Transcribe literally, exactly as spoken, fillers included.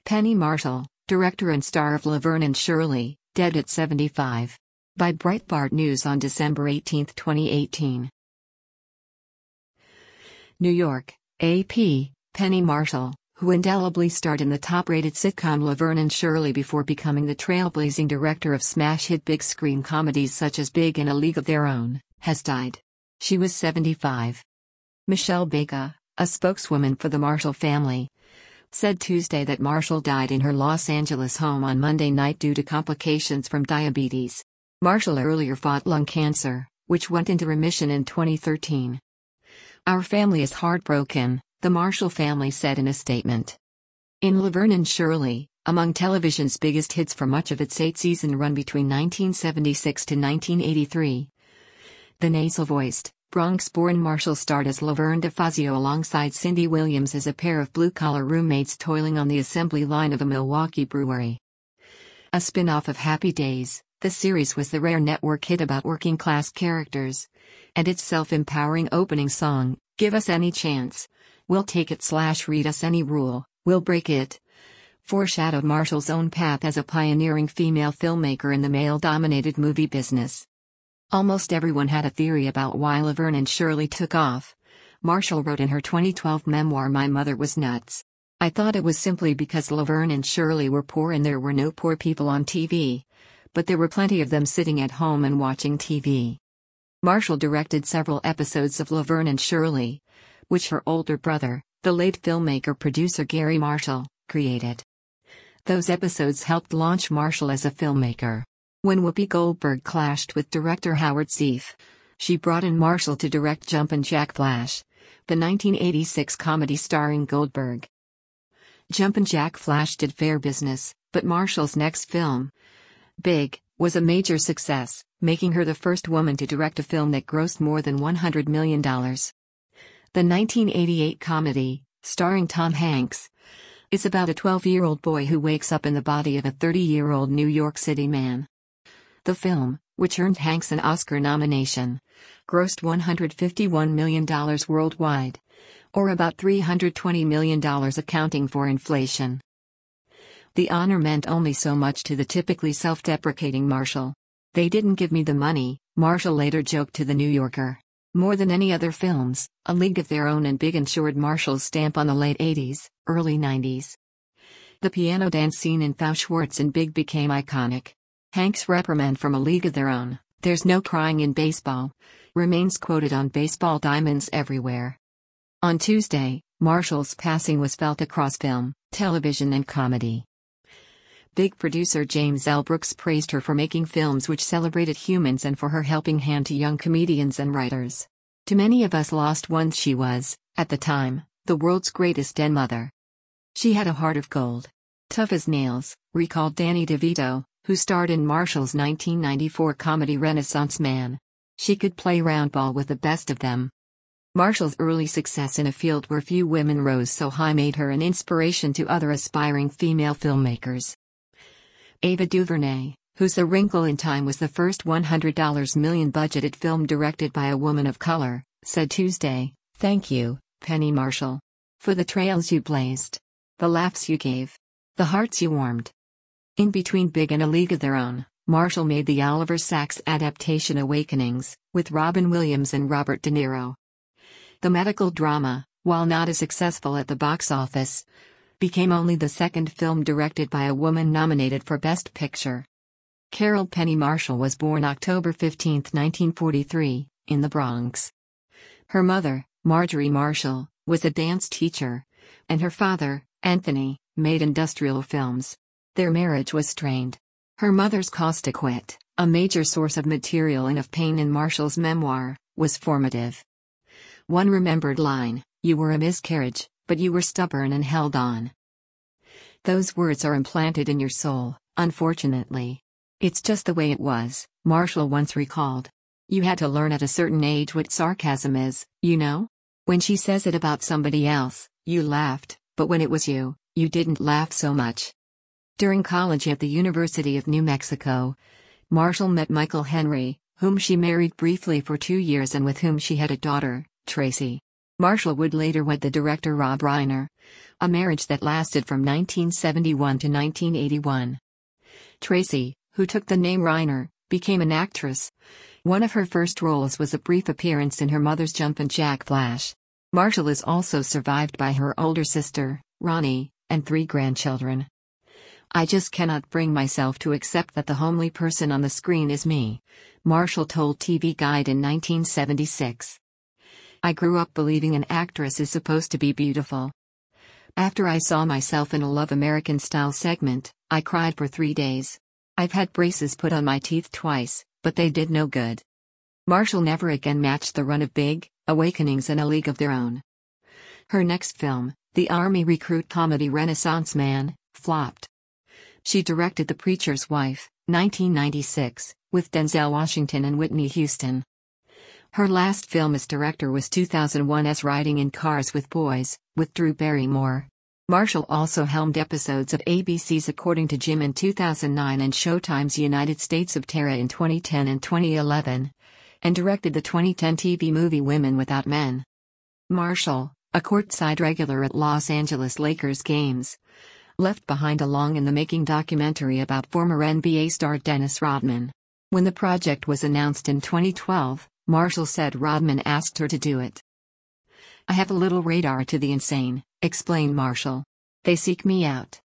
Penny Marshall, director and star of Laverne and Shirley, dead at seventy-five. By Breitbart News on December eighteenth, twenty eighteen. New York, A P, Penny Marshall, who indelibly starred in the top-rated sitcom Laverne and Shirley before becoming the trailblazing director of smash-hit big-screen comedies such as Big and A League of Their Own, has died. She was seventy-five. Michelle Baca, a spokeswoman for the Marshall family, said Tuesday that Marshall died in her Los Angeles home on Monday night due to complications from diabetes. Marshall earlier fought lung cancer, which went into remission in twenty thirteen. "Our family is heartbroken," the Marshall family said in a statement. In Laverne and Shirley, among television's biggest hits for much of its eight-season run between nineteen seventy-six to nineteen eighty-three, the nasal-voiced, Bronx-born Marshall starred as Laverne DeFazio alongside Cindy Williams as a pair of blue-collar roommates toiling on the assembly line of a Milwaukee brewery. A spin-off of Happy Days, the series was the rare network hit about working-class characters, and its self-empowering opening song, "Give Us Any Chance, We'll Take It slash Read Us Any Rule, We'll Break It," foreshadowed Marshall's own path as a pioneering female filmmaker in the male-dominated movie business. "Almost everyone had a theory about why Laverne and Shirley took off," Marshall wrote in her twenty twelve memoir My Mother Was Nuts. "I thought it was simply because Laverne and Shirley were poor and there were no poor people on T V, but there were plenty of them sitting at home and watching T V." Marshall directed several episodes of Laverne and Shirley, which her older brother, the late filmmaker-producer Gary Marshall, created. Those episodes helped launch Marshall as a filmmaker. When Whoopi Goldberg clashed with director Howard Zieff, she brought in Marshall to direct Jumpin' Jack Flash, the nineteen eighty-six comedy starring Goldberg. Jumpin' Jack Flash did fair business, but Marshall's next film, Big, was a major success, making her the first woman to direct a film that grossed more than one hundred million dollars. The nineteen eighty-eight comedy, starring Tom Hanks, is about a twelve-year-old boy who wakes up in the body of a thirty-year-old New York City man. The film, which earned Hanks an Oscar nomination, grossed one hundred fifty-one million dollars worldwide, or about three hundred twenty million dollars accounting for inflation. The honor meant only so much to the typically self-deprecating Marshall. "They didn't give me the money," Marshall later joked to The New Yorker. More than any other films, A League of Their Own and Big ensured Marshall's stamp on the late eighties, early nineties. The piano dance scene in Thou Schwartz in Big became iconic. Hank's reprimand from A League of Their Own, "There's no crying in baseball," remains quoted on baseball diamonds everywhere. On Tuesday, Marshall's passing was felt across film, television and comedy. Big producer James L. Brooks praised her for making films which celebrated humans and for her helping hand to young comedians and writers. "To many of us lost ones she was, at the time, the world's greatest den mother. She had a heart of gold. Tough as nails," recalled Danny DeVito, who starred in Marshall's nineteen ninety-four comedy Renaissance Man. "She could play roundball with the best of them." Marshall's early success in a field where few women rose so high made her an inspiration to other aspiring female filmmakers. Ava DuVernay, whose A Wrinkle in Time was the first one hundred million dollars budgeted film directed by a woman of color, said Tuesday, "Thank you, Penny Marshall. For the trails you blazed. The laughs you gave. The hearts you warmed." In between Big and A League of Their Own, Marshall made the Oliver Sacks adaptation Awakenings, with Robin Williams and Robert De Niro. The medical drama, while not as successful at the box office, became only the second film directed by a woman nominated for Best Picture. Carol Penny Marshall was born October fifteenth, nineteen forty-three, in the Bronx. Her mother, Marjorie Marshall, was a dance teacher, and her father, Anthony, made industrial films. Their marriage was strained. Her mother's caustic wit, a major source of material and of pain in Marshall's memoir, was formative. One remembered line, "You were a miscarriage, but you were stubborn and held on." Those words are implanted in your soul, unfortunately. "It's just the way it was," Marshall once recalled. "You had to learn at a certain age what sarcasm is, you know? When she says it about somebody else, you laughed, but when it was you, you didn't laugh so much." During college at the University of New Mexico, Marshall met Michael Henry, whom she married briefly for two years and with whom she had a daughter, Tracy. Marshall would later wed the director Rob Reiner, a marriage that lasted from nineteen seventy-one to nineteen eighty-one. Tracy, who took the name Reiner, became an actress. One of her first roles was a brief appearance in her mother's Jumpin' Jack Flash. Marshall is also survived by her older sister, Ronnie, and three grandchildren. I just cannot bring myself to accept that the homely person on the screen is me, Marshall told T V Guide in nineteen seventy-six. I grew up believing an actress is supposed to be beautiful. After I saw myself in a Love American Style segment, I cried for three days. I've had braces put on my teeth twice, but they did no good. Marshall never again matched the run of Big, Awakenings and A League of Their Own. Her next film, the Army recruit comedy Renaissance Man, flopped. She directed The Preacher's Wife, nineteen ninety-six, with Denzel Washington and Whitney Houston. Her last film as director was two thousand one's Riding in Cars with Boys, with Drew Barrymore. Marshall also helmed episodes of A B C's According to Jim in two thousand nine and Showtime's United States of Tara in twenty ten and twenty eleven, and directed the twenty ten T V movie Women Without Men. Marshall, a courtside regular at Los Angeles Lakers games, left behind a long-in-the-making documentary about former N B A star Dennis Rodman. When the project was announced in twenty twelve, Marshall said Rodman asked her to do it. "I have a little radar to the insane," explained Marshall. "They seek me out.